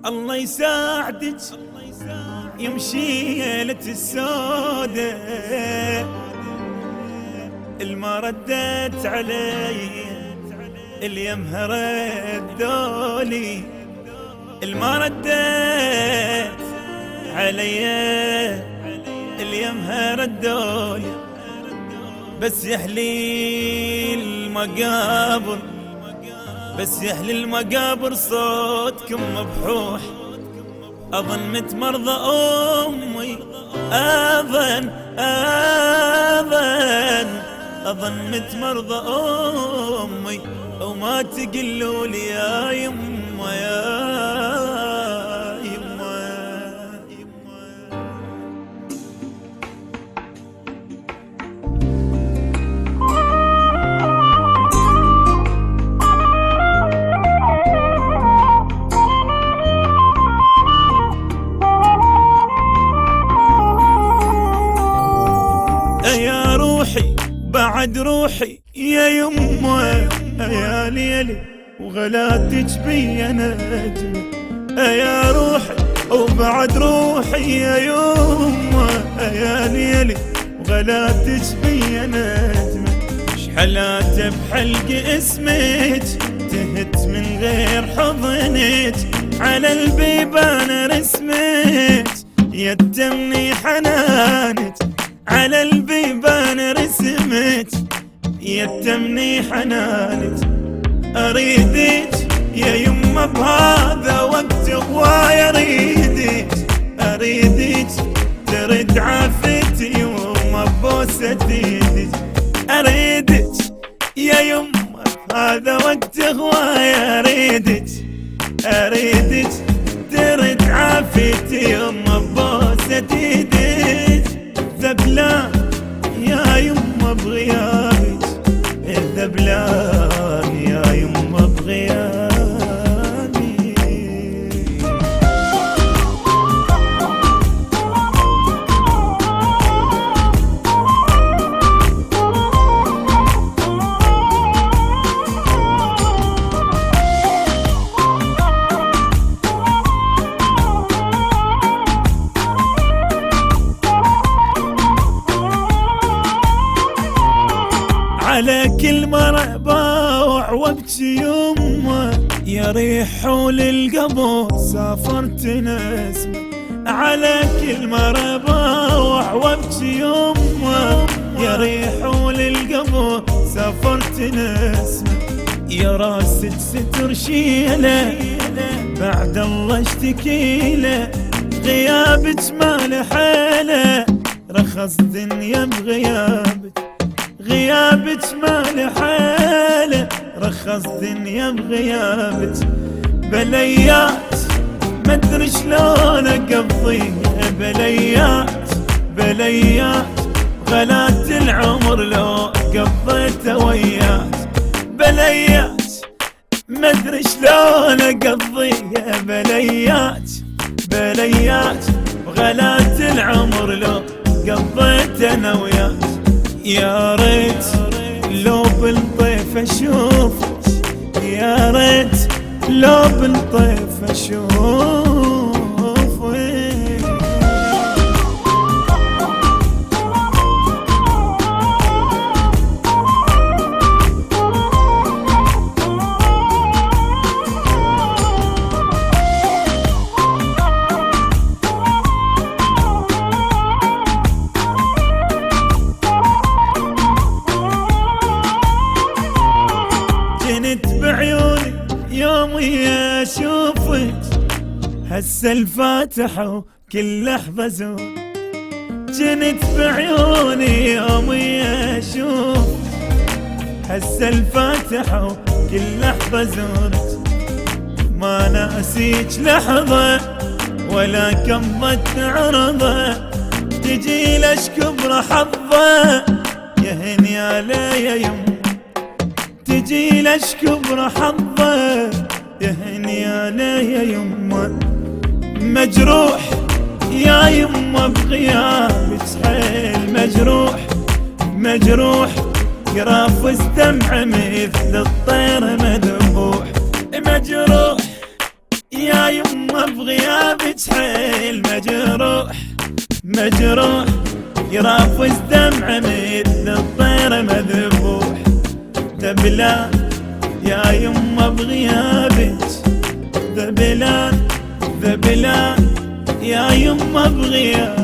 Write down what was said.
الله يساعدك يمشيلة السودة الما ردت علي اليمها ردولي الما ردت علي اليمها ردولي بس يحلي المقابر بس يحلي المقابر صوتكم مبحوح أظن مت مرضى أمي أظن مت مرضى أمي وما تقلوا لي يا يما يا يما. يا روحي بعد روحي يا يما يا ليلي وغلاتك بي نجمة يا روحي وبعد روحي يا يما يا ليلي وغلاتك بي نجمة شحلات بحلق اسمك تهت من غير حضنك على البيبان رسمك يتمني حنانك على البيبان رسمك يتمني حنانك أريدك يا يما بهذا وقت هواي أريدك ترد عافتي وما بوسة ايدك أريدك يا يما بهذا وقت هواي أريدك ترد عافتي وما بوسة ايدك ذبلان يا يما بغيابك الذبلان يا يما بغيابي. على كل مرة باوع وابكي يما يا ريح للقبر سافرت نسمة على كل مرة باوع وابكي يما يا ريح للقبر سافرت نسمة يا راسك ستر شيله بعد الله اشتكيله غيابك ما له حيله رخص دنيا بغيابك غيابك ما له حاله رخص دنيا بغيابك بليات ما ادري شلون اقضيها بليات غلات العمر لو قضيته وياك بليات ما ادري شلون اقضيها بليات غلات العمر لو قضيته انا وياك يا ريت لو بالطيف اشوفك يا ريت لو بالطيف اشوفك. بعيوني يومي اشوفك هسه الفاتحة وكل لحظة زور جنت بعيوني يومي اشوف هسه الفاتحة وكل لحظة زورت ما ناسيك لحظة ولا كمضت عرضة تجي لاشكبر حظة يا هني علي يا يم تجي لاشكبر حظه يا هني علي يا يما مجروح يا يما بغيابك حيل مجروح قراف واستمع مثل الطير مذبوح مجروح يا يما يما بغيابك حيل مجروح مجروح، يرافس دمع مثل الطير مذبوح. ذبلان يا يما بغيابك، ذبلان ذبلان يا يما بغيابك.